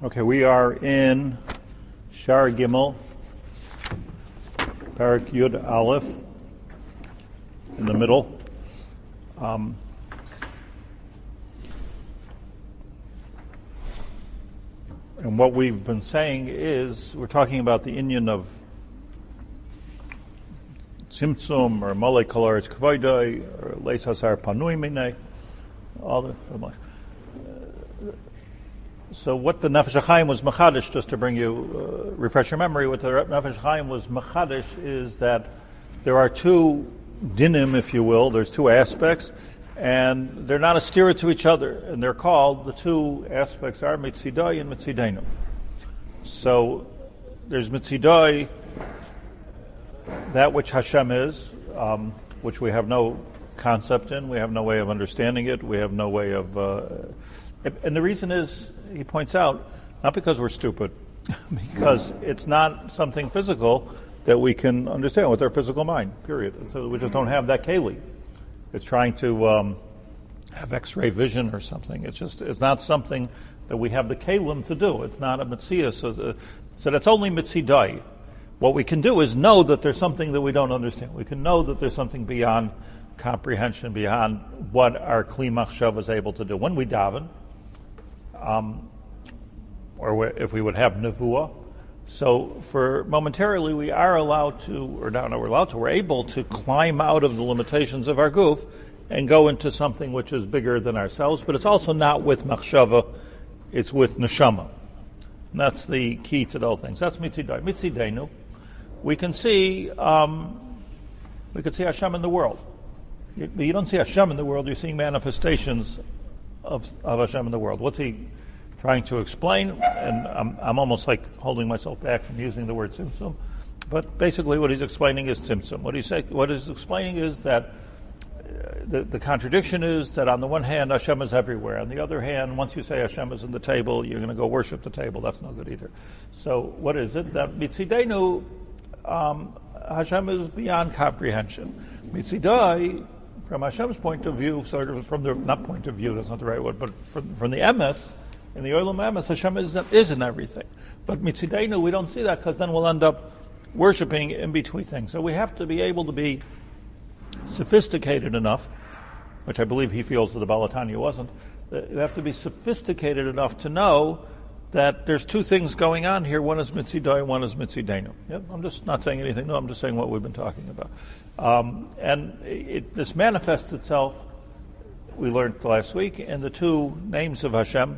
Okay, we are in Shar Gimel, Parak Yud Aleph, in the middle. And what we've been saying is, we're talking about the inyan of Tzimtzum, or Malay Kolaretz Kvoidai, or Leis Hasar Panui Minei, all the... So what the Nefesh HaChaim was machadish, just to bring you, refresh your memory, what the Nefesh HaChaim was machadish is that there are two dinim, if you will, there's two aspects, and they're not a stira to each other, and they're called, the two aspects are mitzidai and mitzidainu. So there's mitzidai, that which Hashem is, which we have no concept in, we have no way of understanding it, we have no way of... and the reason is, he points out, not because we're stupid, because it's not something physical that we can understand with our physical mind, period. And so we just don't have that keli. It's trying to have X-ray vision or something. It's not something that we have the kelim to do. It's not a mitzvah. So that's only mitzidai. What we can do is know that there's something that we don't understand. We can know that there's something beyond comprehension, beyond what our kli machshav is able to do. When we daven, or if we would have nevuah. So for momentarily we are allowed to, or not we're allowed to, we're able to climb out of the limitations of our guf and go into something which is bigger than ourselves, but it's also not with machshava, it's with neshama. And that's the key to the whole thing. So that's mitzidai. Mitzidainu, we can see Hashem in the world. You don't see Hashem in the world, you're seeing manifestations of Hashem in the world. What's he trying to explain? And I'm almost like holding myself back from using the word tzimtzum, but basically what he's explaining is tzimtzum. What he's explaining is that the contradiction is that on the one hand Hashem is everywhere, on the other hand, once you say Hashem is in the table, you're going to go worship the table. That's no good either. So what is it? That mitzidenu, Hashem is beyond comprehension. Mitzidai, from Hashem's point of view, sort of from the, not point of view, that's not the right word, but from the emes, in the Olam Emes, Hashem is in everything. But mitzidainu, we don't see that, because then we'll end up worshiping in between things. So we have to be able to be sophisticated enough, which I believe he feels that the Baal HaTanya wasn't. You have to be sophisticated enough to know that there's two things going on here. One is mitzidai, one is mitzidainu. Yep, I'm just not saying anything new, I'm just saying what we've been talking about. And this manifests itself, we learned last week, in the two names of Hashem,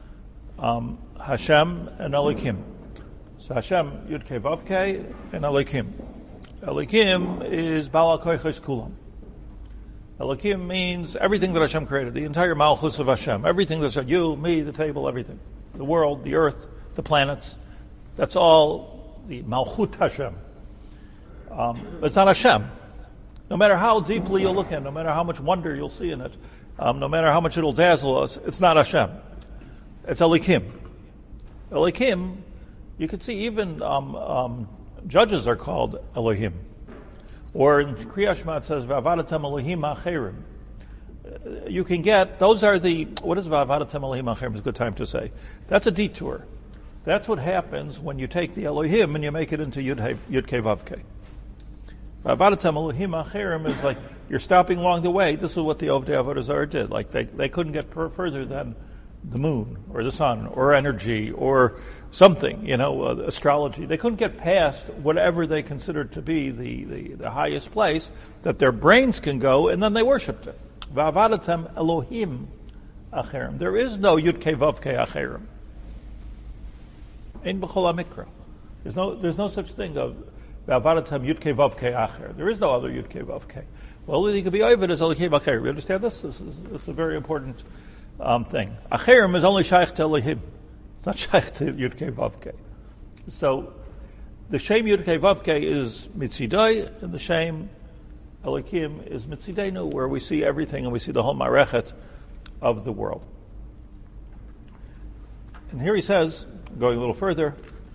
Hashem and Elikim. So Hashem, Yud Kei Vav Kei, and Elikim. Elikim is Baal HaKoiches Kulam. Elikim means everything that Hashem created, the entire Malchus of Hashem, everything that's you, me, the table, everything. The world, the earth, the planets, that's all the Malchut Hashem. But it's not Hashem. No matter how deeply you'll look at it, no matter how much wonder you'll see in it, no matter how much it'll dazzle us, it's not Hashem. It's Elikim. Elikim, you can see even judges are called Elohim. Or in Kriya Shema it says, V'avadatem Elohim acherim. You can get, those are the, what is V'avadatem Elohim acherim? It's a good time to say. That's a detour. That's what happens when you take the Elohim and you make it into Yud Kei Vav Kei. V'avadatem Elohim acherim is like, you're stopping along the way. This is what the Ovdei Avodah Zarah did. Like they couldn't get further than the moon, or the sun, or energy, or something, astrology. They couldn't get past whatever they considered to be the highest place that their brains can go, and then they worshipped it. V'avadatem Elohim acherim. There is no Yud Kei Vav Kei acherim. Ein b'chol ha'mikra. There's no such thing of V'avadatem Yud Kei Vav Kei acher. There is no other Yud Kei Vav Kei. Well, you could be over as Elohim acherim. You understand this? This is a very important thing. Acherim is only shaykh to Elohim. It's not shaykh to Yud Kei Vav Kei. So the Shem Yud Kei Vav Kei is mitzidai, and the Shem Elikim is mitzidainu, where we see everything and we see the whole marechet of the world. And here he says, going a little further,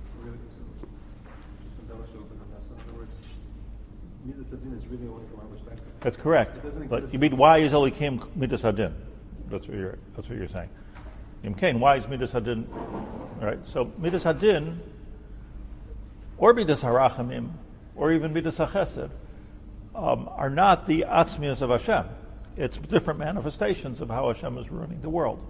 that's correct. But you mean, why is Elikim midas hadin? That's what you're saying. Yimkain, why is Midas Hadin? Right. So Midas Hadin, or Midas Harachamim, or even Midas Hachesed, are not the Atzmius of Hashem. It's different manifestations of how Hashem is ruling the world.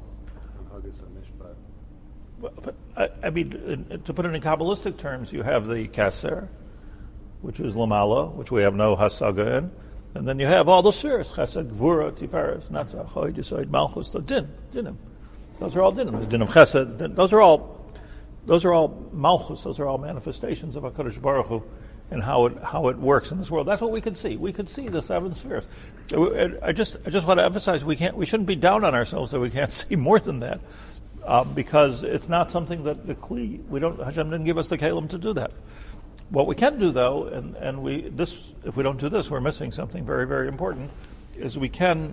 But, I mean, to put it in Kabbalistic terms, you have the Keser, which is Lamala, which we have no Hasaga in, and then you have all the spheres, Chesed, Gvura, Tiferes, Netzach, Chod, Yesod, Malchus, the Dinim. Those are all Dinim. There's Dinim Chesed. Those are all Malchus. Those are all manifestations of HaKadosh Baruch Hu and how it works in this world. That's what we can see. We can see the seven spheres. I just want to emphasize we shouldn't be down on ourselves that we can't see more than that. Because it's not something that Hashem didn't give us the kalim to do that. What we can do though, if we don't do this, we're missing something very, very important, is we can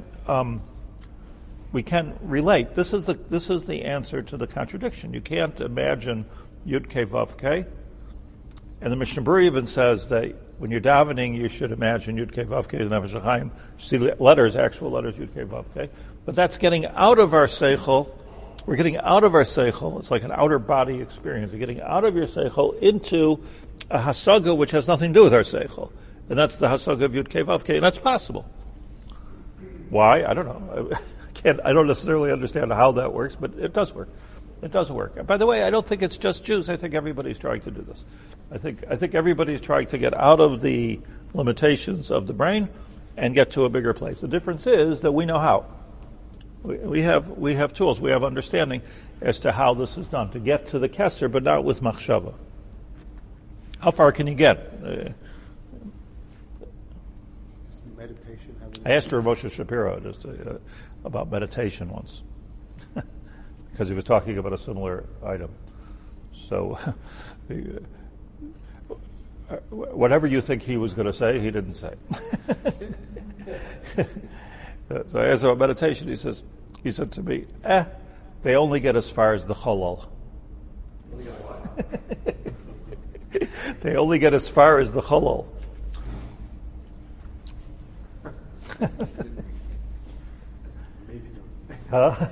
relate. This is the answer to the contradiction. You can't imagine Yud Kei Vav Kei, and the Mishnah Berurah even says that when you're davening, you should imagine Yud Kei Vav Kei, the Nefesh HaChaim. See letters, actual letters, Yud Kei Vav Kei. But that's getting out of our seichel. We're getting out of our seichel. It's like an outer body experience. You're getting out of your seichel into a hasaga which has nothing to do with our seichel, and that's the hasaga of Yud Kei Vav Kei, and that's possible. Why? I don't know. I don't necessarily understand how that works, but it does work. It does work. And by the way, I don't think it's just Jews. I think everybody's trying to do this. I think everybody's trying to get out of the limitations of the brain and get to a bigger place. The difference is that we know how. We have tools, we have understanding as to how this is done, to get to the Keser, but not with Machshava. How far can you get? Meditation. I asked Rav Moshe Shapiro about meditation once, because he was talking about a similar item. So, whatever you think he was going to say, he didn't say. So I asked him about meditation. He said to me, they only get as far as the cholol. They only get as far as the cholol. Huh?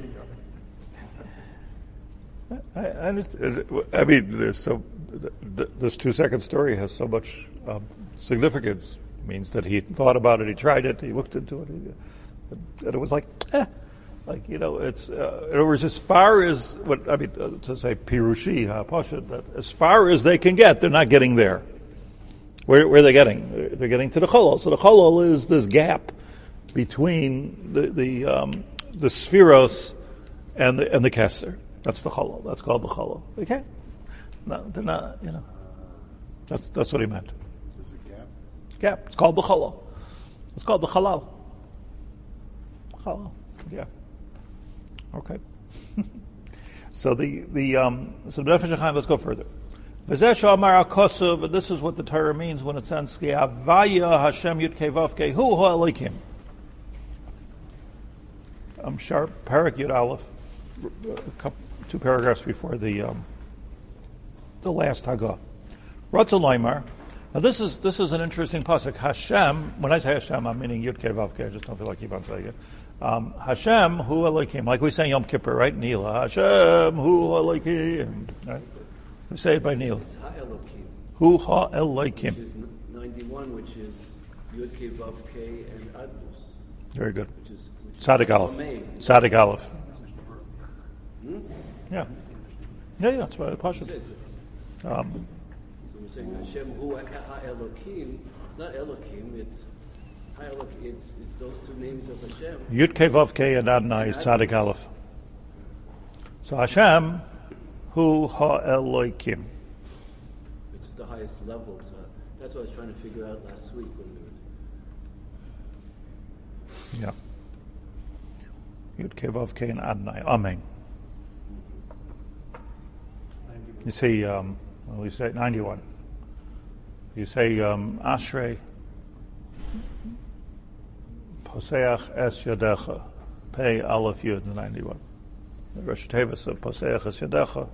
I mean, this 2-second story has so much significance. It means that he thought about it, he tried it, he looked into it, and it was like, it's it was as far as to say pirushi ha'pashut, that as far as they can get, they're not getting there. Where are they getting? They're getting to the cholol. So the cholol is this gap between the spheros and the keser. That's the cholol. That's called the cholol. Okay? No, they're not. That's what he meant. There's a gap. Gap. It's called the cholol. It's called the halal. Halal. Yeah. Okay. So the Nefesh HaChaim. Let's go further. V'zeh Amar HaKosuv. This is what the Torah means when it says Ki Havaya Hashem Yud Kei Vav Kei Hu Ha'elikim. Sharp Parak Yud Aleph. 2 paragraphs before the last Hagah. Ratzon Loimar. Now this is an interesting pasuk. Hashem. When I say Hashem, I'm meaning Yud Kei Vav Kei. I just don't feel like keep on saying it. Hashem Hu Elokim, like we say Yom Kippur, right? Nila. Hashem Hu Elokim. Right? We say it by Nila. It's Ha-Elokim. Hu Ha-Elokim. Which is 91, which is Yud Kei Vav Kei and Adnus. Very good. Which is Tzadik Aleph. Tzadik Aleph. Yeah. That's what it pasuk. So we're saying Hashem Hu Ha-Elokim. It's not Elokim. It's Ha-Elokim. It's those two names of Hashem. Yud Kei Vav Kei and Adonai is Tzadik Aleph. So Hashem Hu Ha-Elokim. It's the highest level. So that's what I was trying to figure out last week when we were. Yeah. Yud Kei Vav Kei and Adonai. Amen. You see, we say 91. You say Ashrei Poseach Es Yadecha Pei Aleph Yud 91. The Rosh Tevis of Poseach Es Yadecha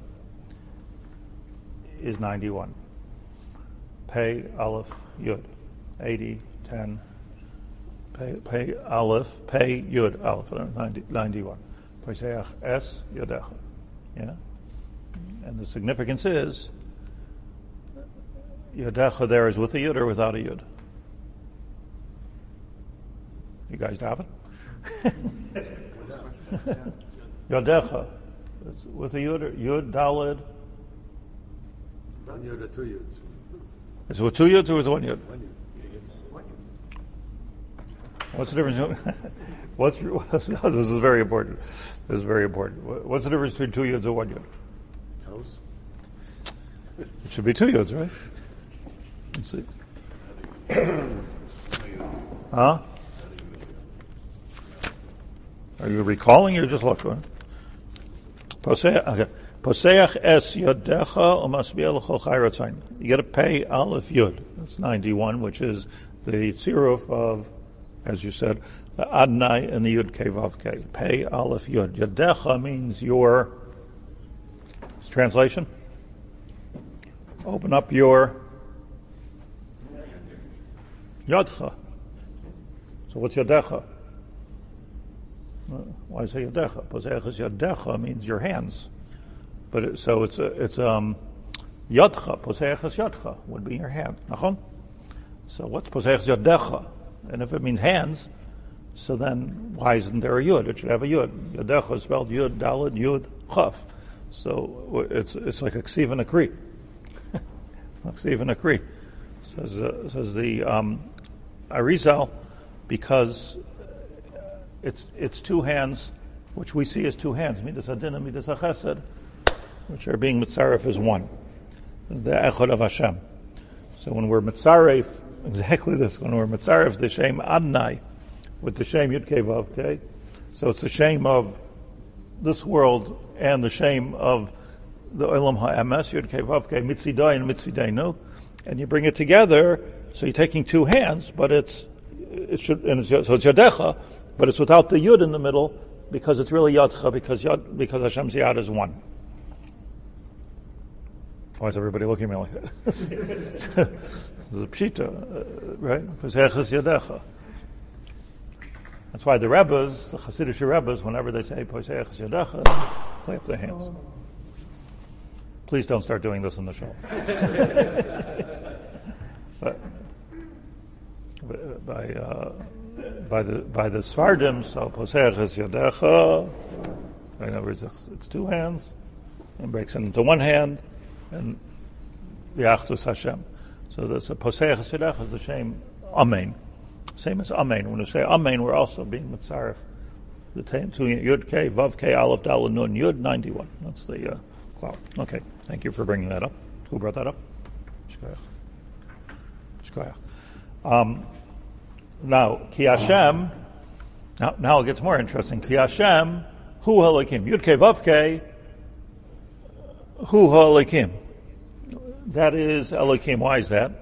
is 91. Pei Aleph Yud 80 10. Pei Aleph Pei Yud Aleph 91. Poseach es yodecha. Yeah? And the significance is, yodecha there is with a yud or without a yud? You guys have it? Yodecha. It's with a yud, dalid. One yud or two yuds. Is it with two yuds or with one yud? One yud. What's the difference? This is very important. This is very important. What's the difference between two yuds and one yud? Toes. It should be two yuds, right? Let's see. Huh? Are you recalling or just looking? Poseach es yodecha umasbiel chayratzain. You got to pay aleph yud. That's 91, which is the tziruf of, as you said, the Adonai and the Yud Kei Vav Kei. Pei Aleph Yud. Yadecha means your, translation? Open up your Yadcha. So what's Yadecha? Why say Yadecha? Poseach is Yadecha means your hands. But it's Yadcha. Poseach is Yadcha, would be your hand. Nachon? So what's Poseach Yadecha? And if it means hands, so then why isn't there a yud? It should have a yud. Yadecha is spelled yud, dalid, yud, chaf. So it's like a ksiv and a kri. A ksiv and a kri. Says the Arizal, because it's two hands, which we see as two hands, midas hadin and midas hachesed, which are being mitzaref as one. It's the echad of Hashem. So when we're mitzaref, exactly this, when we're mitzaref the shem Adonai with the shem Yud Kei Vav Kei, so it's the shem of this world and the shem of the Olam HaEmes, Yud Kei Vav Kei, Mitzidai and Mitzidainu, and you bring it together, so you're taking two hands, but so it's Yadecha, but it's without the Yud in the middle, because it's really Yadcha, because Hashem's Yad is one. Why is everybody looking at me like that? This is a pshita, right? Poseach es yadecha. That's why the Rebbes, the Hasidic Rebbes, whenever they say Poseach es yadecha, clap their hands. Please don't start doing this in the show. By the Sfardim, so Poseach es yadecha. In other words, it's two hands, and breaks it into one hand. And the Achdus Hashem. So that's a Poseach Hasidach is the same Amen. Same as Amen. When we say Amen, we're also being Mitzaref. The two Yud Kei, Vav Kei, Aleph, Dal, Nun, Yud, 91. That's the cloud. Okay. Thank you for bringing that up. Who brought that up? Shkoyach. Now, Ki Hashem, now it gets more interesting. Ki Hashem, Hu Halakim. Yud Kei, Vav Kei, Hu Halakim. That is Elohim. Why is that?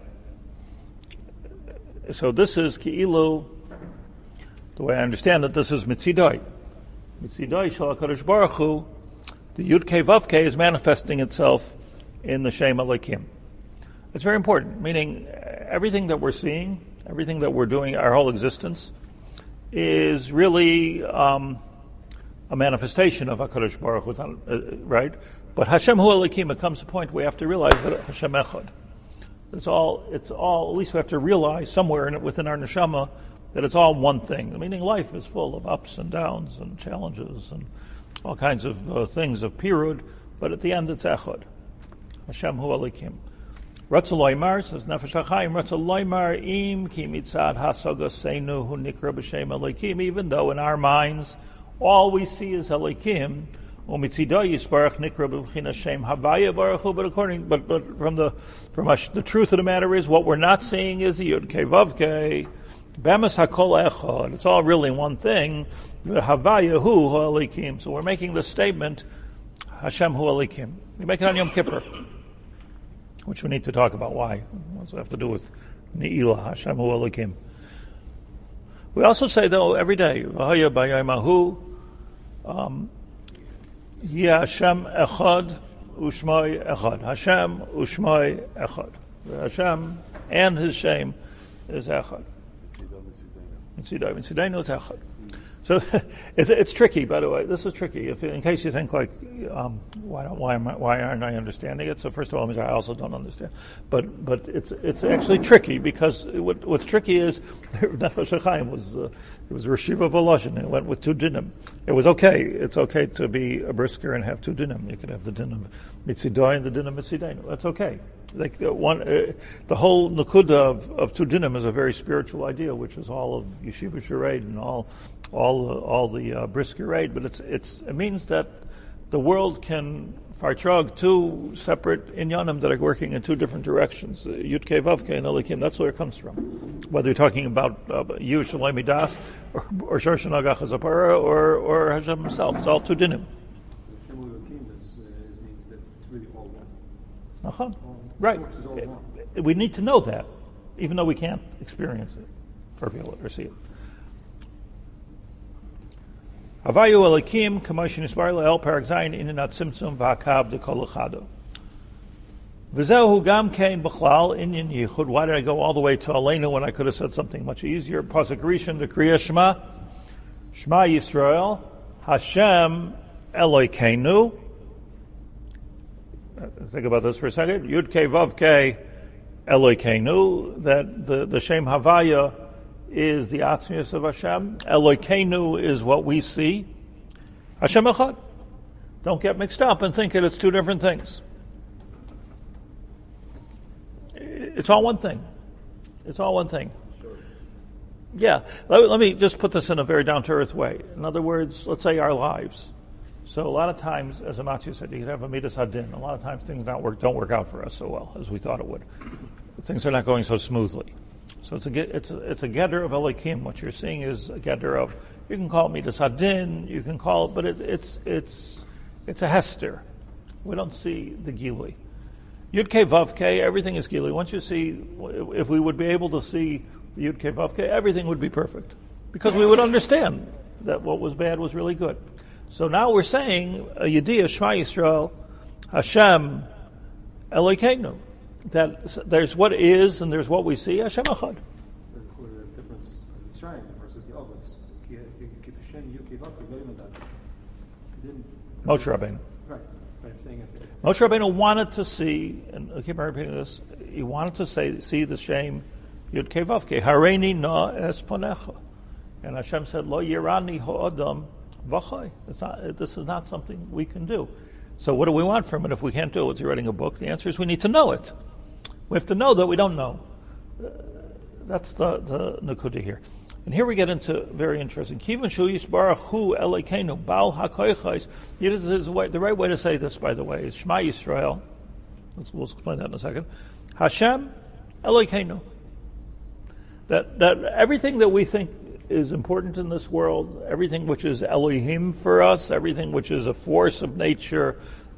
So this is Ki'ilu, the way I understand it, this is Mitzidai. Mitzidai Shal HaKadosh Baruch Hu, the Yud Kei Vav Kei is manifesting itself in the Shem Elohim. It's very important, meaning everything that we're seeing, everything that we're doing, our whole existence, is really a manifestation of HaKadosh Baruch Hu, right? But Hashem Hu Elohim, it comes to a point where we have to realize that Hashem Echad. It's all, at least we have to realize somewhere within our neshama that it's all one thing. Meaning life is full of ups and downs and challenges and all kinds of things of pirud, but at the end it's Echad. Hashem Hu Elohim. Ratzah Loimar says Nefesh HaChaim, Ratzah Loimar im ki mitzad hasagasenu hu nikra b'shem Elohim, even though in our minds all we see is Elohim, but according, but from the truth of the matter is, what we're not seeing is the Yud Kei Vav Kei, Bemis HaKol Echad. It's all really one thing. Havaya Hu Ha'alikim. So we're making this statement, Hashem Hu Ha'alikim. We make it on Yom Kippur, which we need to talk about. Why? What's it have to do with Ne'ilah, Hashem Hu Ha'alikim? We also say, though, every day, V'haya B'yaymahu, Yeh Hashem Echad Ushmai Echad. Hashem Ushmai Echad. Hashem and His Shem is Echad. Mitzidainu is Echad. So it's tricky, by the way. This is tricky. In case you think like, why aren't I understanding it? So first of all, I also don't understand. But it's actually tricky because what's tricky is Nefesh HaChaim was Reshiva Voloshin. It went with 2 dinim. It was okay. It's okay to be a brisker and have 2 dinim. You could have the din of Mitzidoy and the din of Mitzidainu. That's okay. Like the whole nakuda of 2 dinim is a very spiritual idea, which is all of Yeshiva Shareit and all the brisker rate, but it means that the world can fartrog 2 separate inyanim that are working in 2 different directions. Yud Kei Vav Kei and Elikim. That's where it comes from. Whether you're talking about you Shalom Midas or Shorshan Agach Zapara or Hashem himself, it's all 2 dinim. Means that it's really all one. Uh-huh. Right. We need to know that, even though we can't experience it, or feel it, or see it. Havayu Elikim, Kamoshin Isbar Le'el, Parak Zayin, Inanat Simtzum, V'akab, Dekol Echado. V'zehu Gam Kein B'chlal, Inyan Yichud. Why did I go all the way to Aleinu when I could have said something much easier? Pasuk Rishon, the Kriya Shema. Shema Yisrael, Hashem Elokeinu. Think about this for a second. Yud Kei Vav Kei Elokeinu. That the Shem Havaya is the atzmius of Hashem. Elokeinu is what we see. Hashem Echad. Don't get mixed up and think that it's 2 different things. It's all one thing. It's all one thing. Yeah. Let me just put this in a very down-to-earth way. In other words, let's say our lives. So a lot of times, as Amatzi said, you can have a midas hadin. A lot of times things don't work out for us so well as we thought it would. Things are not going so smoothly. So it's a getter of Elikim. What you're seeing is a getter of, you can call it midas hadin, you can call it, but it's a hester. We don't see the gilui. Yud Kei Vav Kei, everything is gilui. Once you see, if we would be able to see the Yud Kei Vav Kei, everything would be perfect. Because we would understand that what was bad was really good. So now we're saying, a Yediyah Shema Yisrael, Hashem Elokeinu. That there's what is and there's what we see, Hashem Echad. So the difference in Mitzrayim versus the others. Moshe Rabbeinu. Right, I'm saying it. Moshe Rabbeinu wanted to see, and I keep repeating this, he wanted to see the shame, Yud Kei Vav Kei, Hareini na es ponecha. And Hashem said, Lo yirani ha'adam v'chai. This is not something we can do. So what do we want from it if we can't do it? Is he writing a book? The answer is we need to know it. We have to know that we don't know. That's the nakuda here. And here we get into very interesting. Kivan shu yisbarach hu Elokeinu bal hakoychais. The right way to say this, by the way, is Shema Yisrael. We'll explain that in a second. Hashem Elokeinu. That everything that we think is important in this world, everything which is Elohim for us, everything which is a force of nature,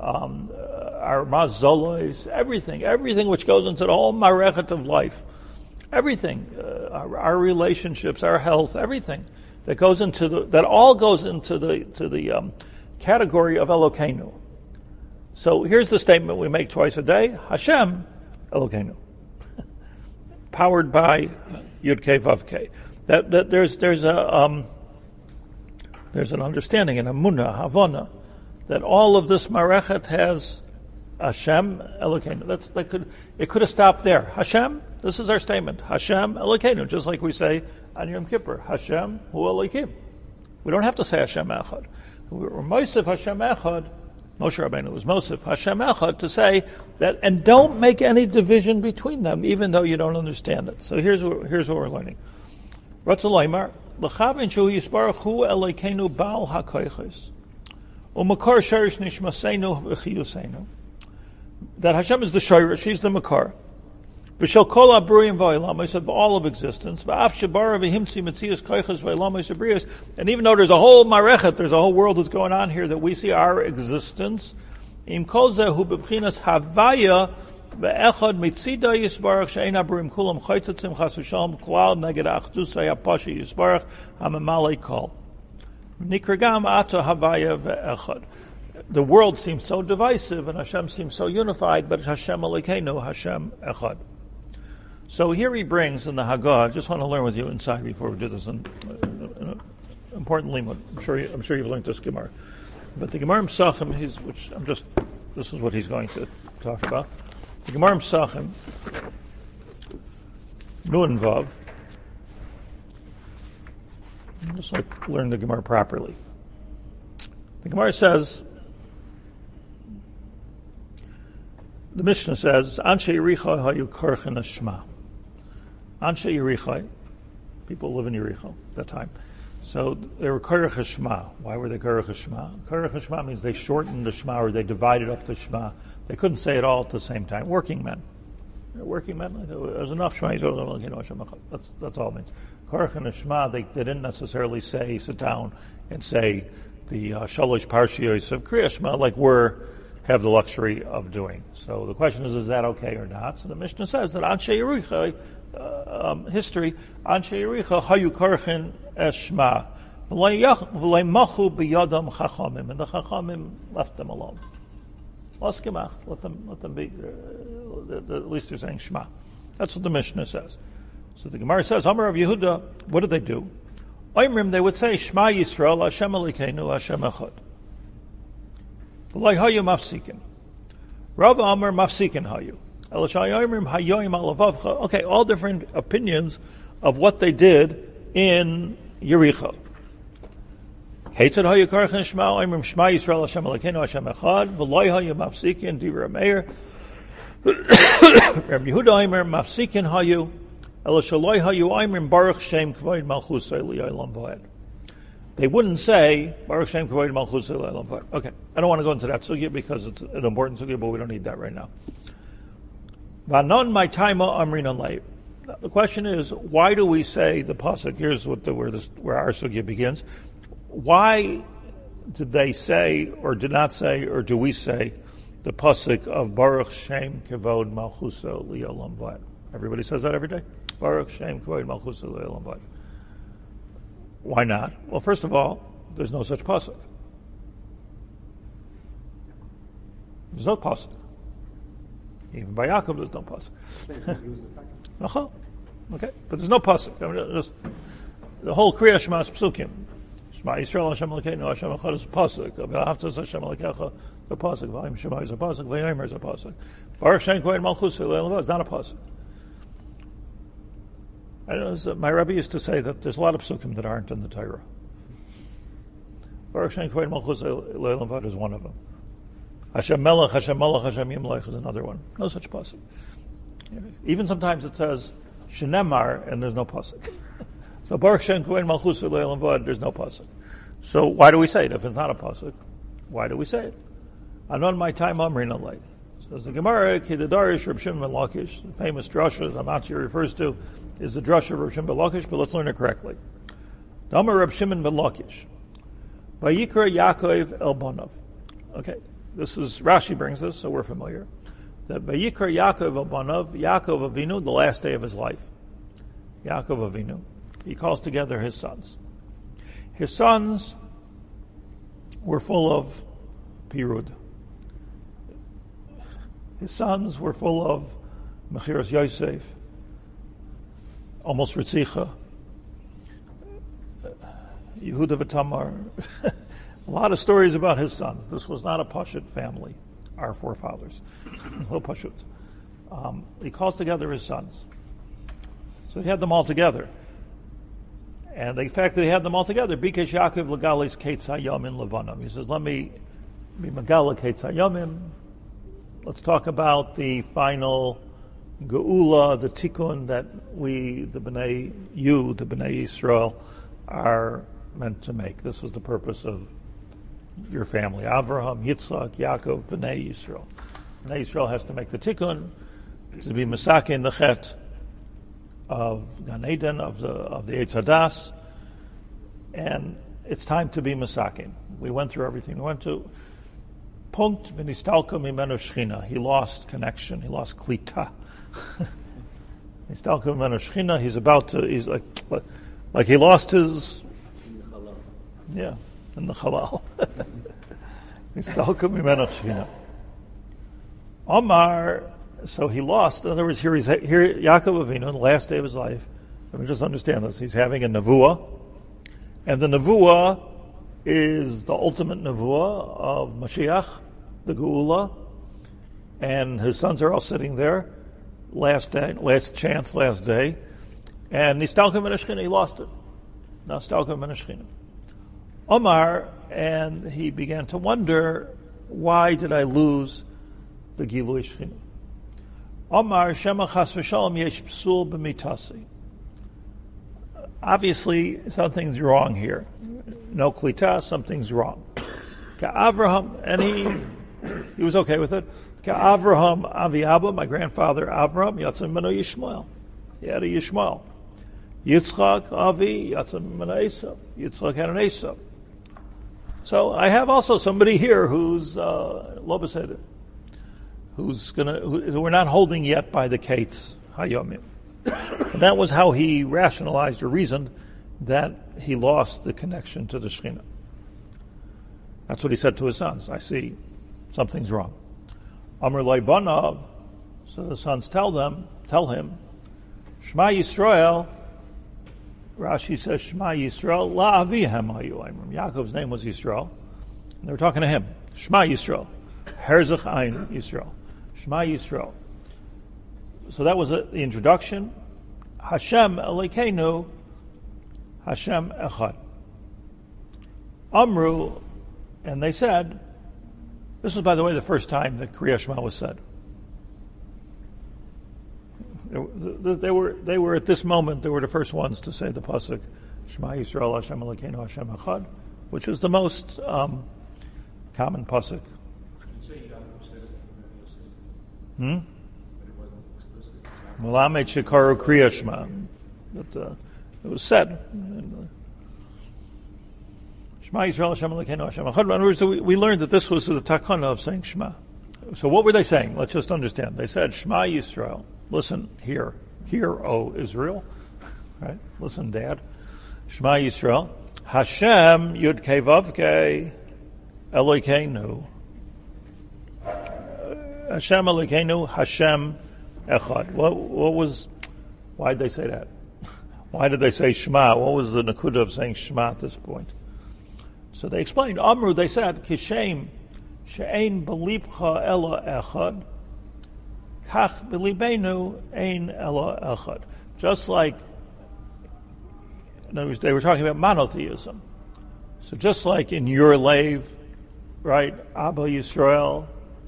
our mazolos, everything which goes into the whole marechet of life, everything, our relationships, our health, everything that goes into that all goes into the category of Elokeinu. So here's the statement we make twice a day: Hashem Elokeinu, powered by Yud Kei Vav Kei. That there's an understanding, an amunah, havana, that all of this marechet has Hashem Elokeinu. It could have stopped there. Hashem, this is our statement. Hashem Elokeinu, just like we say on Yom Kippur. Hashem Hu Elokim. We don't have to say Hashem Echad. We're Mosif Hashem Echad. Moshe Rabbeinu was Mosif Hashem Echad to say that, and don't make any division between them, even though you don't understand it. So here's what we're learning. Ratzalaymar, l'chavin shu yisbarach hu Elokeinu bal hakoyches, u'makar shirish nishmaseinu v'chiyuseinu. That Hashem is the shirish, He's the makar. V'shel kol ha'bruyim v'olam, He said, all of existence. V'af shebara v'himsi metzias koyches v'olam v'shabriyas. And even though there's a whole marechet, there's a whole world that's going on here that we see our existence. Im kol zehu b'bchinas havaya. Ve'echad mitzida yisbarach she'ein abrim kulam chaytzatzim chas v'shalom klal neged achdusay apashi yisbarach hamamalei kol. Nikragam ata havaya ve'echad. The world seems so divisive and Hashem seems so unified, but Hashem Elokeinu, Hashem Echad. So here he brings in the Haggah, I just want to learn with you inside before we do this in important limud. I'm sure you've learned this Gemara. But the Gemara Psachim, this is what he's going to talk about. The Gemara Psachim, Nun Vav, just like learn the Gemara properly. The Gemara says, the Mishnah says, Anshe Yericho hayu korchen hashma. Anshe Yericho, people live in Yericho at that time. So they were korech hashma. Why were they korech hashma? Korech hashma means they shortened the shma, or they divided up the shma. They couldn't say it all at the same time. Working men. There's enough shma. That's all it means. Korech and hashma, they didn't necessarily say, sit down and say the shalosh parshiyos of Kriya Shema like have the luxury of doing. So the question is that okay or not? So the Mishnah says that Anshe Yericho, history, Anshe Yericho hayu korchen eshma v'lei machu b'yadam chachamim, and the chachamim left them alone. Let them be. At least they're saying Shema. That's what the Mishnah says. So the Gemara says, Amar of Yehuda, what did they do? Oimrim, they would say Shema Yisrael, Hashem Elokeinu, Hashem Echad. V'lei hayu mafsikin. Rav Amar mafsikin hayu. Elashayimrim hayoim alavavcha. Okay, all different opinions of what they did in Yericho. Heitzad hayu karchen Shema, Oimrim Shema Yisrael, Hashem Elokeinu, Hashem Echad. V'lei hayu mafsikin, Divra Meir. Rabbi Yehuda Omer mafsikin hayu. They wouldn't say Baruch Shem Kavod Malchus Leilam Vayed. Okay, I don't want to go into that sugya because it's an important sugya, but we don't need that right now. Vanon my taima amrinan lei. The question is, why do we say the pasuk? Here's where our sugya begins. Why did they say, or did not say, or do we say the pasuk of Baruch Shem Kavod Malchus Leilam Vayed? Everybody says that every day. Baruch Shem Kavod Malchus Leilam Vayed. Why not? Well, first of all, there's no such pasuk. There's no pasuk. Even by Yaakov, there's no pasuk. Okay, but there's no pasuk. I mean, the whole Kriya Shema is psukim. Shema Yisrael Hashem Elokeinu Hashem Echad is a pasuk. V'ahavta Hashem Elokecha is a pasuk. V'ayim Shema is a pasuk. V'yomer is a pasuk. Baruch Shem Kavod Malchus Leilam Vayed is not a pasuk. I know, my Rebbe used to say that there's a lot of psukim that aren't in the Torah. Baruch Shem Kavod Malchus Leilam Vayed is one of them. Hashem Melech, Hashem Yimlech is another one. No such pasuk. Even sometimes it says Shenemar and there's no pasuk. So Baruch Shem Kavod Malchus Leilam Vayed, there's no pasuk. So why do we say it? If it's not a pasuk, why do we say it? Anon my time amrin alei. Says the Gemara, Kidadarish Reb Shimon ben Lakish, the famous drasha as Amatzi refers to, is the drasha of Reb Shimon ben Lakish, but let's learn it correctly. Damar Reb Shimon ben Lakish, Vayikra Yaakov el Banav. Okay, this is Rashi brings this, so we're familiar. That Vayikra Yaakov el Banav, Yaakov Avinu, the last day of his life. Yaakov Avinu, he calls together his sons. His sons were full of pirud. His sons were full of Mechiras Yosef, almost Ritzicha, Yehuda v'Tamar. A lot of stories about his sons. This was not a Pashut family, our forefathers. No Pashut. He calls together his sons. So he had them all together. And the fact that he had them all together, Bikesh Yaakov Legalis Ketz Hayamim Levanim. He says, let me be Megala Ketz Hayamim. Let's talk about the final geula, the tikkun that we, the Bnei Yisrael, are meant to make. This is the purpose of your family. Avraham, Yitzchak, Yaakov, Bnei Yisrael. Bnei Yisrael has to make the tikkun to be masakin the chet of Gan Eden, of the Eitz Hadas, and it's time to be masakin. We went through everything. We went to Punkt v'nistalka mimenu shchina. He lost connection. He lost klita. Nistalka mimenu shchina. He's like he lost his. In the halal. Yeah, in the halal. Nistalka mimenu shchina. Omar. So he lost. In other words, here Yaakov Avinu, in the last day of his life. Let me just understand this. He's having a nevuah, And the Nevuah is the ultimate Nevuah of Mashiach, the Geula, and his sons are all sitting there, last day, last chance, last day, and Nistalka min Shechina, he lost it. Nistalka min Shechina. Omar, and he began to wonder, why did I lose the Gilui Shechina? Omar, Shema chas v'shalom yesh psul b'mitasi. Obviously, something's wrong here. No klita, something's wrong. Ka'avraham, and he was okay with it. Ka'avraham avi Abba, my grandfather Avram, yatzim meno Yishmael. He had a Yishmael. Yitzchak avi, yatzim meno Esav. Yitzchak had an Esav. So I have also somebody here who's Lobaseder, who we're not holding yet by the Kates Hayomim. And that was how he rationalized or reasoned that he lost the connection to the Shekhinah. That's what he said to his sons. I see something's wrong. Amr Leibanav, so the sons tell him, Shema Yisrael. Rashi says Shema Yisrael la avihem hayu. Yaakov's name was Yisrael, and they were talking to him. Shema Yisrael, Herzach Ein Yisrael, Shema Yisrael. So that was the introduction. Hashem Elokeinu, Hashem Echad. Amru, and they said, this was, by the way, the first time that Kriya Shema was said. They were at this moment, they were the first ones to say the pasuk, Shema Yisrael, Hashem Elokeinu, Hashem Echad, which is the most common pasuk. Melamed Shekaru Kriya Shema. But it was said. Shema Yisrael Hashem Elokeinu Hashem Echad. In other words, we learned that this was the takana of saying Shema. So what were they saying? Let's just understand. They said, Shema Yisrael. Listen, hear, O Israel. Right? Listen, Dad. Shema Yisrael. Hashem Yud Kei Vav Kei Elokeinu. Hashem Elokeinu Hashem Echad. Why did they say that? Why did they say Shema? What was the nakuda of saying Shema at this point? So they explained, Amru, they said, Kishem she'ein belibcha ela echad, kach belibenu ein ela echad. Just like, in other words, they were talking about monotheism. So just like in your lave, right, Abba Yisrael,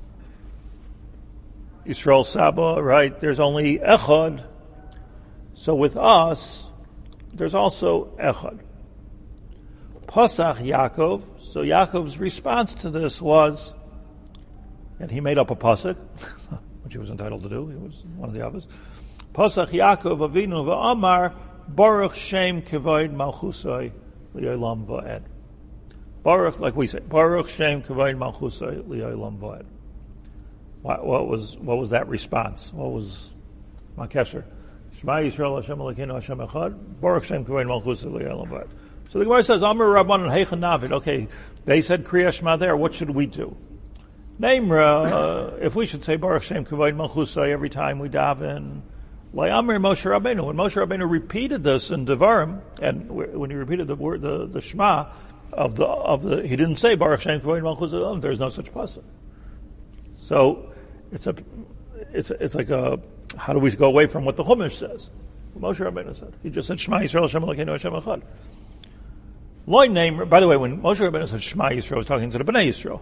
Yisrael Saba, right? There's only Echad. So with us, there's also Echad. Pasach Yaakov. So Yaakov's response to this was, and he made up a pasuk, which he was entitled to do. He was one of the others. Pasach Yaakov Avinu v'Amar Baruch Shem Kavod Malchusai Li'olam Va'ed. Baruch, like we say, Baruch Shem Kavod Malchusai Li'olam Va'ed. What was that response? What was Makesher? Shema Yisrael Hashem Elokeinu Hashem Echad. Baruch Shem Kavod Malchusai Li'olam Va'ed. So the Gemara says, Amar Rabbanan Heicha Navid. Okay, they said Kriya Shema there. What should we do? Namra, if we should say Baruch Shem Kavod Malchusai every time we daven, like Amar Moshe Rabbeinu. When Moshe Rabbeinu repeated this in Devarim, and when he repeated the word, the Shema of the, he didn't say Baruch Shem Kavod Malchusai. There's no such pasuk. So it's like a, how do we go away from what the Chumash says? What Moshe Rabbeinu said. He just said Shema Yisrael Hashem Elokeinu Hashem Echad. Loy name. By the way, when Moshe Rabbeinu said Shema Yisrael, he was talking to the Bnei Yisrael.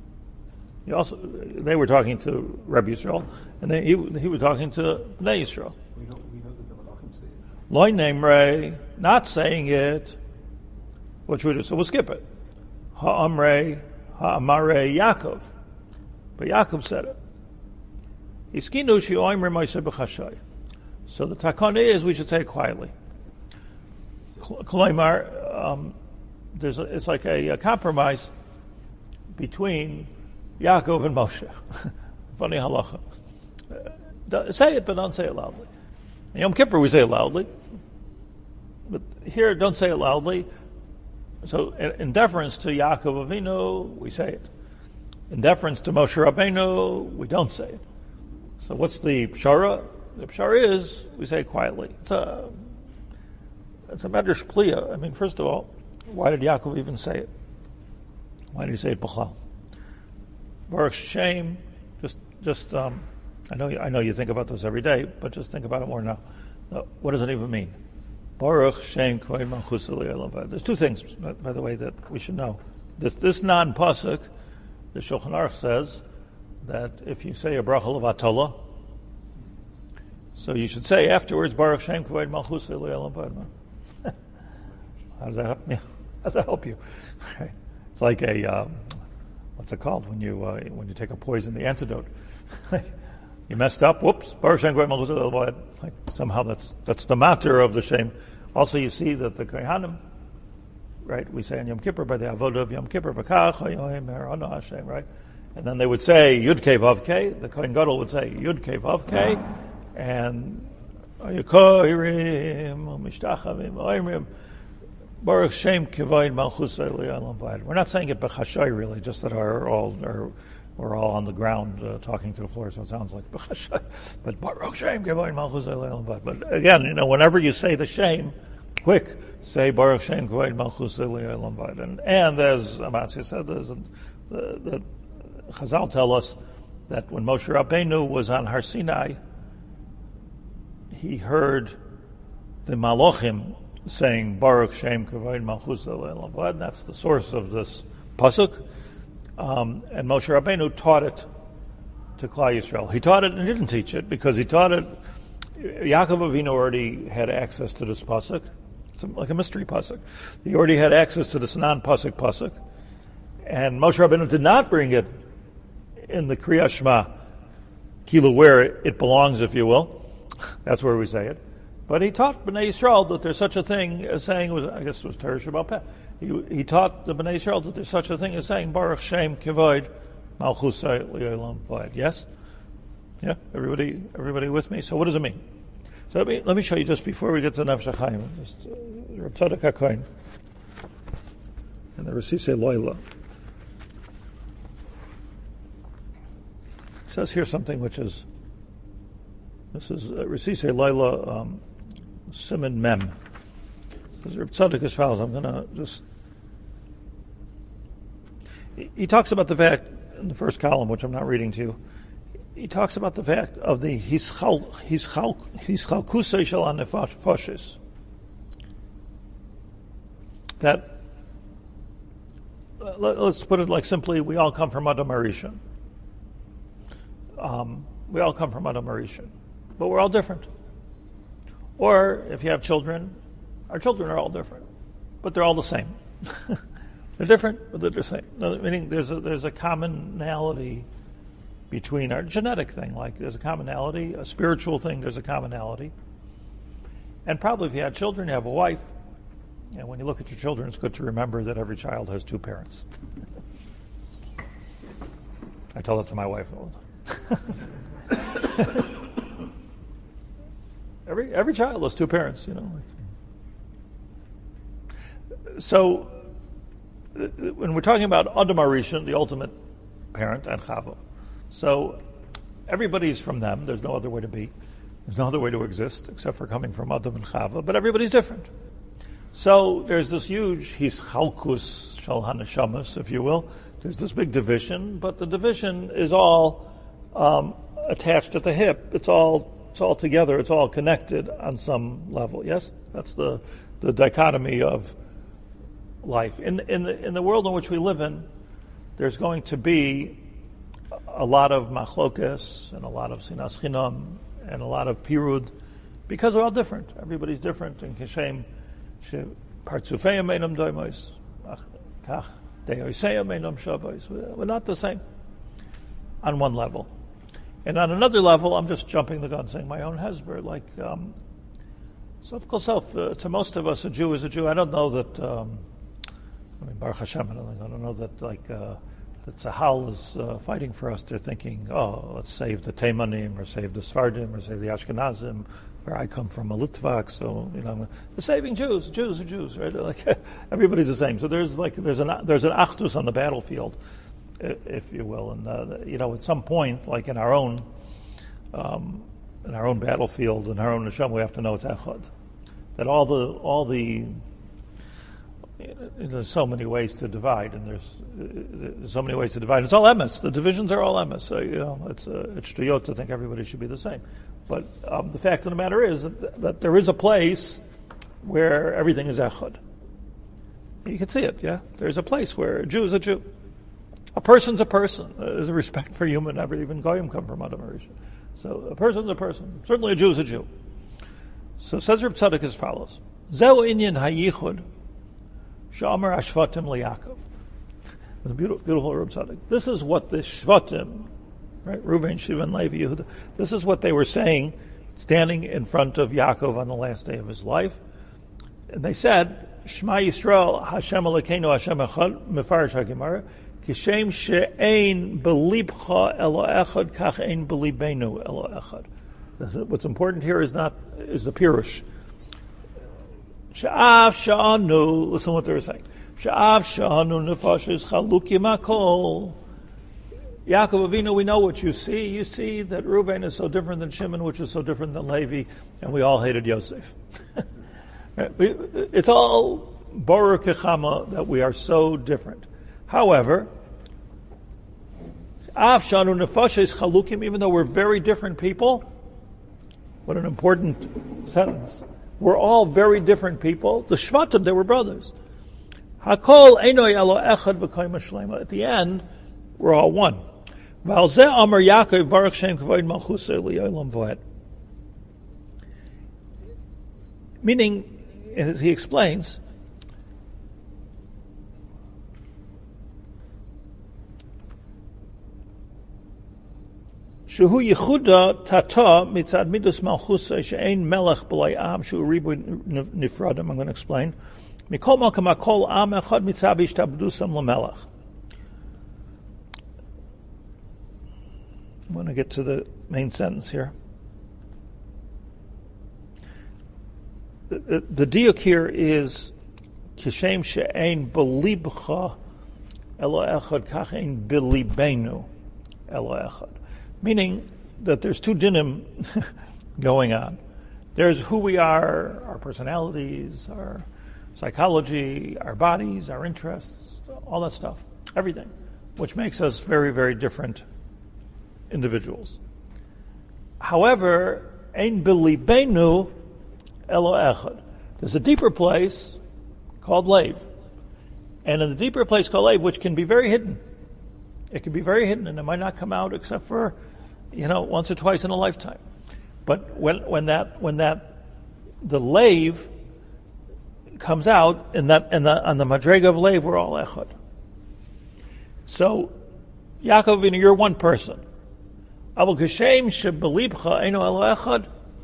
They were talking to Rabbi Yisrael, and he was talking to Bnei Yisrael. We know that the Malachim say it. Loy name Ray, not saying it. What should we do? So we'll skip it. Ha'amre Yaakov. But Yaakov said it. Iskinu she'oimer ma'aseh b'chashay. So the takana is we should say it quietly. Kolaimar, it's like a compromise between Yaakov and Moshe. Funny halacha. Say it, but don't say it loudly. In Yom Kippur we say it loudly, but here don't say it loudly. So in deference to Yaakov Avinu, we say it. In deference to Moshe Rabbeinu, we don't say it. So what's the pshara? The pshara is we say it quietly. It's a medrash pliya. I mean, first of all, Why did Yaakov even say it? Why did he say it b'chlal? Baruch Shem, I know you think about this every day, but just think about it more now. What does it even mean? Baruch Shem Kvod Malchus Elyon. There's two things, by the way, that we should know. This non-pasuk, the Shulchan Aruch says that if you say a bracha levatala, so you should say afterwards Baruch Shem Kvod Malchus Elyon. How does that help? Yeah. How does that help you? Okay. It's like a what's it called when you take a poison, the antidote. You messed up. Whoops. Baruch Shem Kvod Malchus Elyon. Like somehow that's the matter of the shame. Also, you see that the Kohanim, right? We say on Yom Kippur by the avodah of Yom Kippur, v'kach hayoim herana Hashem, right? And then they would say Yud Kei Vav Kei. The Kohen Gadol would say Yud Kei Vav Kei, and Ayukoirim Mishtachavim Oimrim Baruch Shem Kvod Malchus Elyon. We're not saying it b'chashay really, just that we're all on the ground talking to the floor, so it sounds like b'chashay. But Baruch Shem Kvod Malchus Elyon. But again, whenever you say the shame, quick, say Baruch Shem Kvod Malchus Elyon. And as Amatzi said, the Chazal tell us that when Moshe Rabbeinu was on Har Sinai, he heard the Malachim saying Baruch Shem Kvod Malchus Elyon. That's the source of this pasuk. And Moshe Rabbeinu taught it to Klal Yisrael. He taught it and didn't teach it because he taught it. Yaakov Avinu already had access to this pasuk. It's like a mystery pasuk. He already had access to this non-pasuk. And Moshe Rabbeinu did not bring it in the Kriyat Shema, Kilu, where it belongs, if you will. That's where we say it. But he taught Bnei Yisrael that there's such a thing as saying, I guess it was Torah Shabbat Peh. He taught the Bnei Yisrael that there's such a thing as saying Baruch Shem Kvod Malchus Elyon. Yes? Yeah? Everybody with me? So what does it mean? So let me show you just before we get to Nefesh HaChaim, just Reb Tzadok HaKohen and the Resisei Loila. It says here something which is, this is Resisei Loila Siman Mem. Because Reb Tzadok is follows. I'm going to just... He talks about the fact, in the first column, which I'm not reading to you, he talks about the fact of the hischalkusei shel hanefashis. That, let's put it like simply, we all come from Adam Harishon. We all come from Adam Harishon. But we're all different. Or, if you have children, our children are all different. But they're all the same. They're different, but they're the same. Meaning there's a commonality between our genetic thing, like there's a commonality, a spiritual thing, there's a commonality. And probably if you had children, you have a wife, and when you look at your children, it's good to remember that every child has two parents. I tell that to my wife all the time. Every child has two parents, So, when we're talking about Adam Harishon, the ultimate parent, and Chava, so everybody's from them. There's no other way to be. There's no other way to exist except for coming from Adam and Chava. But everybody's different. So there's this huge hischalkus shel hanashamas, if you will. There's this big division, but the division is all attached at the hip. It's all together. It's all connected on some level. Yes, that's the dichotomy of life. In the world in which we live in, there's going to be a lot of machlokes and a lot of sinas chinam and a lot of pirud because we're all different. Everybody's different. And kishem partzufeim meinam doimos, kach deoseim meinam shavos. We're not the same on one level. And on another level, I'm just jumping the gun, saying my own hesber. Like, to most of us, a Jew is a Jew. I don't know that. Baruch Hashem, I don't know that that Tzahal is fighting for us. They're thinking, let's save the Teimanim, or save the Sfardim, or save the Ashkenazim. Where I come from, a Litvak, so they're saving Jews. Jews are Jews, right? Like everybody's the same. So there's an achdus on the battlefield, if you will, and at some point, like in our own battlefield, in our own neshama, we have to know it's echad. That all the there's so many ways to divide, and there's so many ways to divide. It's all emes. The divisions are all emes. So, it's shtuyot to think everybody should be the same. But the fact of the matter is that there is a place where everything is echad. You can see it, yeah? There's a place where a Jew is a Jew. A person's a person. There's a respect for human. Even Goyim come from Adam Harishon. So a person's a person. Certainly a Jew is a Jew. So says Reb Tzadok as follows. Zeu inyan hayichud she'amar hashvatim liYaakov. The beautiful Reb Tzadok. This is what the Shvatim, right? Reuven, Shimon, Levi, Yehuda. This is what they were saying, standing in front of Yaakov on the last day of his life. And they said, Shema Yisrael, Hashem Elokeinu, Hashem Echad, Mefarish HaGemara, Kishem she'ein belibcha elo echad, kach ein belibenu elo echad. What's important here is the Pirush. She'av she'anu, listen to what they were saying. She'av she'anu nefashis chalukim hakol. Yaakov Avinu, we know what you see. You see that Reuven is so different than Shimon, which is so different than Levi, and we all hated Yosef. It's all Baruch Kechama that we are so different. However, Av Shanu Nefashis Chalukim, even though we're very different people, what an important sentence. We're all very different people. The Shvatim, they were brothers. Hakol Einoi Elo Echad V'Koyim Shlema. At the end, we're all one. V'alzeh Amar Yaakov Baruch Shem Kavod Malchusei Li'olam Voed. Meaning, as he explains, Shehu Yehuda Tata Mitzad Midas Malchusa She'ein Melech B'lai Am Shehu Ribu Nifradim. I'm going to explain. Mikol Malkam Akol Am Echad Mitzad B'Ishtabdusam L'Melech. I'm going to get to the main sentence here. The diuk here is Kishem she'ein belibcha elo echad kach ein belibenu elo echad. Meaning that there's two dinim going on. There's who we are, our personalities, our psychology, our bodies, our interests, all that stuff, everything, which makes us very, very different individuals. However, ein belibenu Elo Echad. There's a deeper place called Lev. And in the deeper place called Lev, which can be very hidden. It can be very hidden and it might not come out except for, once or twice in a lifetime. But when the Lev comes out, on the Madrega of Lev, we're all Echad. So, Yaakov, you're one person. Aval Kashem Shebelibcha Eino Elo Echad.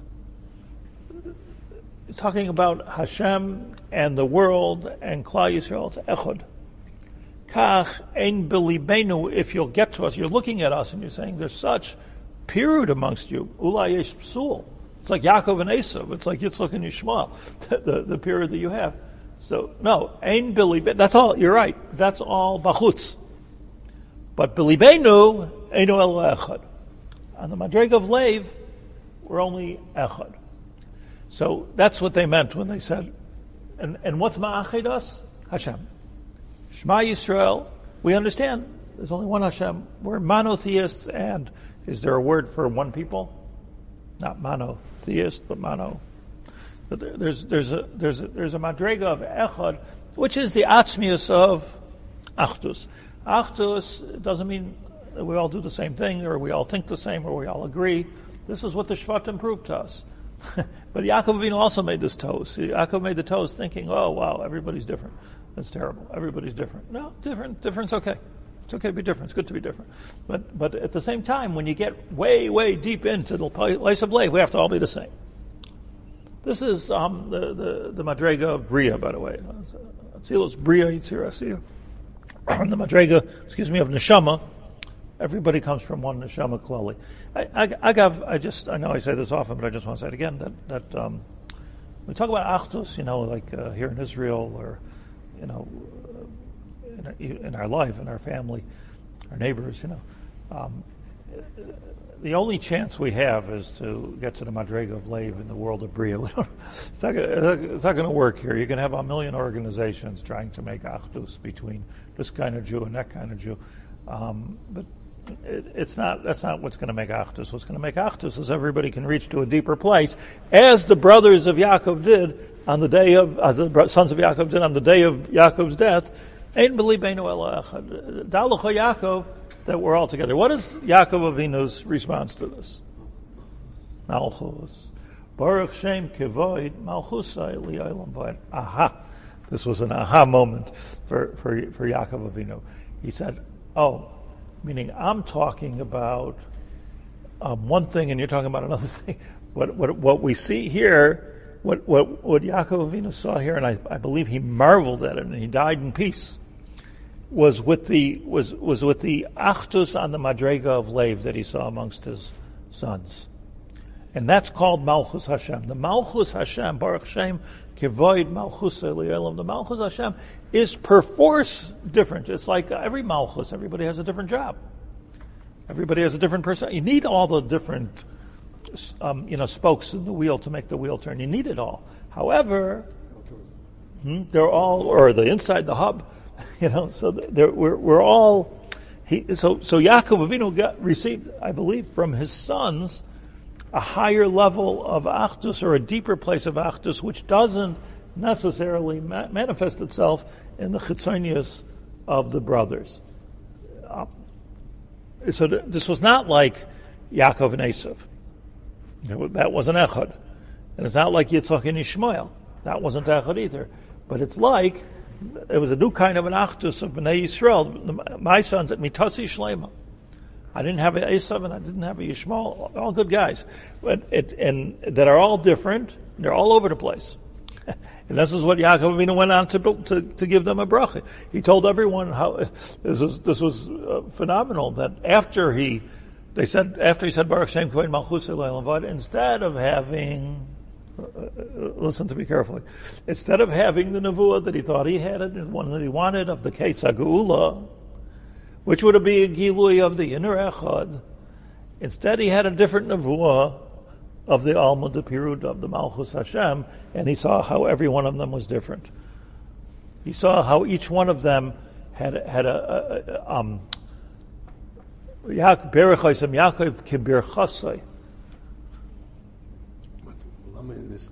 Talking about Hashem and the world and Klal Yisrael, it's Echad. Kach ein belibenu. If you'll get to us, you're looking at us and you're saying there's such pirud amongst you. Ulai yesh psul. It's like Yaakov and Esav. It's like Yitzchak and Yishmael. The pirud that you have. So no, ein belibenu. That's all. You're right. That's all bachutz. But belibenu einu elo echad. On the Madreg of Lev, we're only echad. So that's what they meant when they said, and what's ma'achid us? Hashem. Shema Yisrael, we understand there's only one Hashem. We're monotheists, and is there a word for one people? Not monotheist, but mono. But there's a madrega of echad, which is the atzmius of achdus. Achdus doesn't mean that we all do the same thing, or we all think the same, or we all agree. This is what the Shvatim proved to us. But Yaakov Avinu also made this toast. Yaakov made the toast thinking, oh, wow, everybody's different. That's terrible. Everybody's different. No, different's okay. It's okay to be different. It's good to be different. But at the same time, when you get way, way deep into the place of Lev, we have to all be the same. This is the Madrega of Bria, by the way. Atzilus Bria Yitzir Asiya. The Madrega, of Neshama. Everybody comes from one neshama klali. I know I say this often, but I just want to say it again, that we talk about achdus, like here in Israel, or, in our life, in our family, our neighbors, the only chance we have is to get to the Madrega of Lev in the world of Bria. It's not going to work here. You can have a million organizations trying to make achdus between this kind of Jew and that kind of Jew, but it's not. That's not what's going to make achdus. What's going to make achdus is everybody can reach to a deeper place, as the brothers of Yaakov did on the day of, as the sons of Yaakov did on the day of Yaakov's death. Ein b'libeinu ela echad. Dalucha Yaakov, that we're all together. What is Yaakov Avinu's response to this? Malchus. Baruch Shem Kevoid Malchusai Li'olam V'ed. Aha. This was an aha moment for Yaakov Avinu. He said, oh, meaning I'm talking about one thing and you're talking about another thing. What we see here, what Yaakov Avinu saw here, and I believe he marveled at it and he died in peace, was with the achdus on the Madrega of Lev that he saw amongst his sons. And that's called Malchus Hashem. The Malchus Hashem, Baruch Shem, Kevoid Malchus Eliyalam. The Malchus Hashem is perforce different. It's like every Malchus, everybody has a different job. Everybody has a different person. You need all the different spokes in the wheel to make the wheel turn. You need it all. However, they're all, or the inside the hub, so we're all. So Yaakov Avinu received, I believe, from his sons a higher level of achdus, or a deeper place of achdus, which doesn't necessarily manifest itself in the chitzonius of the brothers. So this was not like Yaakov and Esav. That wasn't echad. And it's not like Yitzchak and Ishmael. That wasn't echad either. But it's like, it was a new kind of an achdus of Bnei Yisrael. My sons at Mitasi Shlema. I didn't have an Esav and I didn't have a Yishmael, all good guys. And that are all different, they're all over the place. And this is what Yaakov Avinu went on to give them a bracha. He told everyone how, this was phenomenal, that after he said Baruch Shem Kohen Malchus Elavad, instead of having, listen to me carefully, instead of having the nevuah that he thought he had, and one that he wanted of the Keitz HaGeula, which would be a gilui of the inner echad, instead he had a different nevuah of the Alma de Pirud of the Malchus Hashem, and he saw how every one of them was different. He saw how each one of them had a Berachosem Yaakov Kibirchasai. What does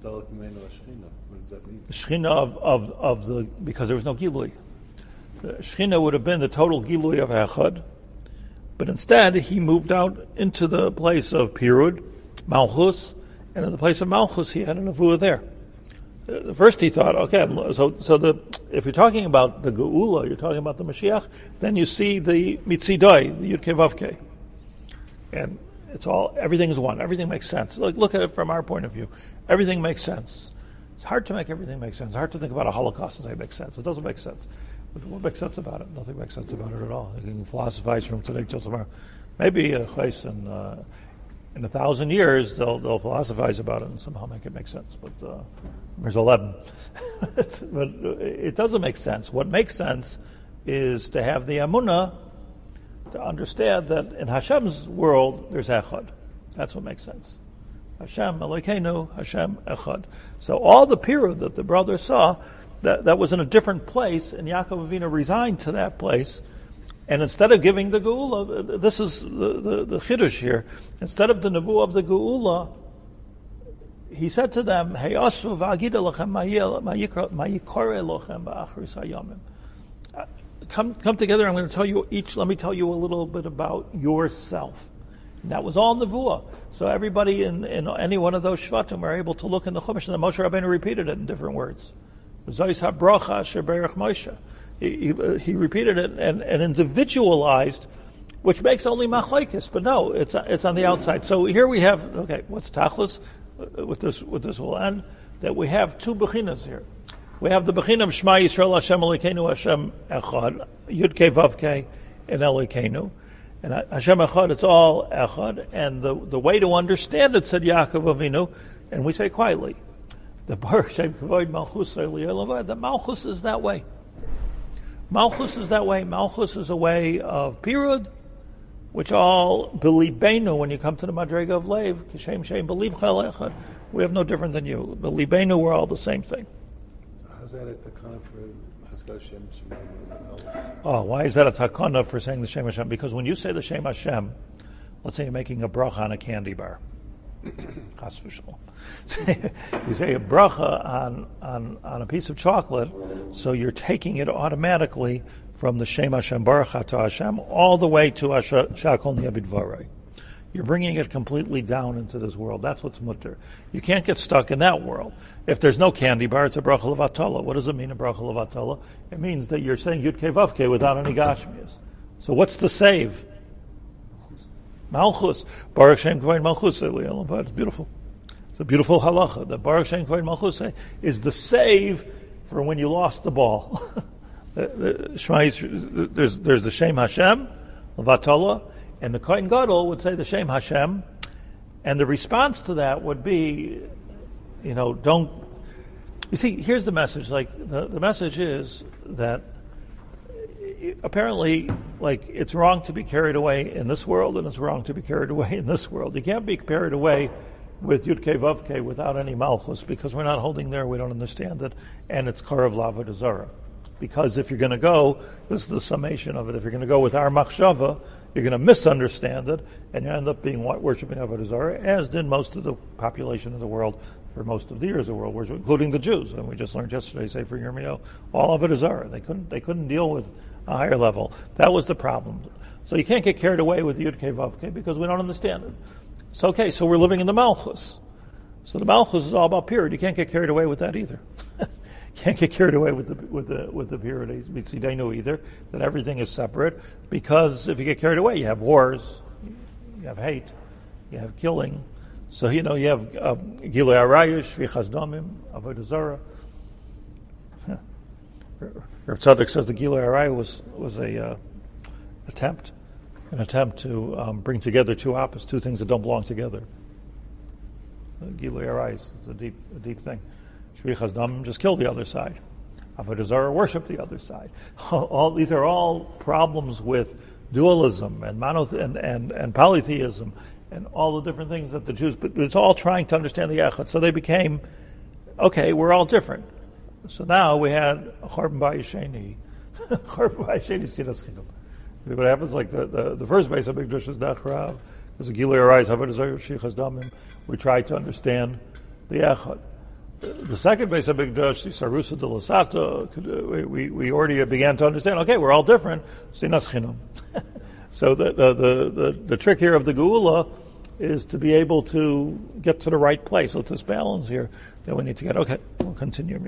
that mean? The Shechina of the, because there was no gilui. The Shechina would have been the total gilui of Echad, but instead he moved out into the place of Pirud, Malchus, and in the place of Malchus he had a nevuah there. First he thought, okay, if you're talking about the Geula, you're talking about the Mashiach, then you see the Mitzidai, the Yud Kei Vav Kei. And everything is one. Everything makes sense. Look at it from our point of view. Everything makes sense. It's hard to make everything make sense. It's hard to think about a Holocaust and say it makes sense. It doesn't make sense. But what makes sense about it? Nothing makes sense about it at all. You can philosophize from today till tomorrow. Maybe in 1,000 years they'll philosophize about it and somehow make it make sense. But there's 11. But it doesn't make sense. What makes sense is to have the emunah, to understand that in Hashem's world there's echad. That's what makes sense. Hashem Elokeinu, Hashem echad. So all the pirud that the brothers saw, that was in a different place, and Yaakov Avinu resigned to that place. And instead of giving the Geula, this is the Chiddush here, instead of the Nevuah of the Geula, he said to them, Hey Asvu v'agida lachem ma'yikore lochem ba'achris hayamim. Come together, I'm going to tell you let me tell you a little bit about yourself. And that was all Nevuah. So everybody in any one of those Shvatim were able to look in the Chumash, and the Moshe Rabbeinu repeated it in different words. Zois habracha asher berach Moshe. He repeated it and individualized, which makes only machlokes, but no, it's on the outside. So here we have, okay, what's tachlis? With this will end, that we have two bechinas here. We have the bechin of Shema Yisrael Hashem Elokeinu Hashem Echad, Yud Kei Vav Kei, and Elokeinu. And Hashem Echad, it's all Echad, and the way to understand it, said Yaakov Avinu, and we say quietly, the Baruch Shem Kavod Malchus Eliyah, the Malchus is that way. Malchus is that way. Malchus is a way of Pirud, which all belibenu, when you come to the Madrega of Lev, Kishem Shem Belib Chalecha, we have no different than you. Belibenu, we're all the same thing. So how's that at the kind for Haskar Shem Shemaim? Oh, why is that a takana for saying the Shem Hashem? Because when you say the Shem Hashem, let's say you're making a bracha on a candy bar. Chas v'shalom. You say a bracha on a piece of chocolate, so you're taking it automatically from the Shem Hashem Baruch Atah Hashem all the way to Shakol Niyabid Varei. You're bringing it completely down into this world. That's what's mutter. You can't get stuck in that world. If there's no candy bar, it's a bracha levatala. What does it mean, a bracha levatala? It means that you're saying Yud Kei Vav Kei without any gashmias. So what's the save? Malchus. Baruch Shem Kvoin Malchus. It's beautiful. It's a beautiful halacha. The Baruch Shem Kvoin Malchus is the save for when you lost the ball. There's the Shem Hashem, levatala, and the Kohen Gadol would say the Shem Hashem, and the response to that would be, don't. You see, here's the message. Like the message is that apparently, it's wrong to be carried away in this world, and it's wrong to be carried away in this world. You can't be carried away with Yud Kei Vav Kei without any Malchus, because we're not holding there, we don't understand it, and it's Karav Lavad Zara. Because if you're going to go, this is the summation of it, if you're going to go with our machshava, you're going to misunderstand it, and you end up being worshiping Avodah Zarah, as did most of the population of the world for most of the years of world worship, including the Jews. And we just learned yesterday, Sefer Yirmiyahu, all Avodah Zarah. They couldn't deal with a higher level. That was the problem. So you can't get carried away with Yud Kei Vav Kei because we don't understand it. So okay, so we're living in the Malchus. So the Malchus is all about period. You can't get carried away with that either. Can't get carried away with the period mitzidenu either. That everything is separate, because if you get carried away, you have wars, you have hate, you have killing. So you have Gilui Arayos, Shvichas Damim, Avodah Zarah. Reb Tzadok says the Gilui Arayos was an attempt to bring together two things that don't belong together. Gilui Arayos is a deep thing. Shvichas Damim, just kill the other side. Avodah Zarah, worship the other side. These are all problems with dualism and and polytheism and all the different things that the Jews. But it's all trying to understand the Echad. So they became, okay, we're all different. So now we had Chorban Ba'Yisheni. Chorban Ba'Yisheni Sinas Chinam. What happens, like the first base of Mikdash is Nachrav. There's a Gilui Arayos, Avodah Zarah, Shvichas Damim. We try to understand the Echad. The second base of Mikdash, Sarusa de Lasata, we already began to understand, okay, we're all different. Sinas Chinam. So the trick here of the Geula is to be able to get to the right place with this balance here that we need to get. Okay, we'll continue.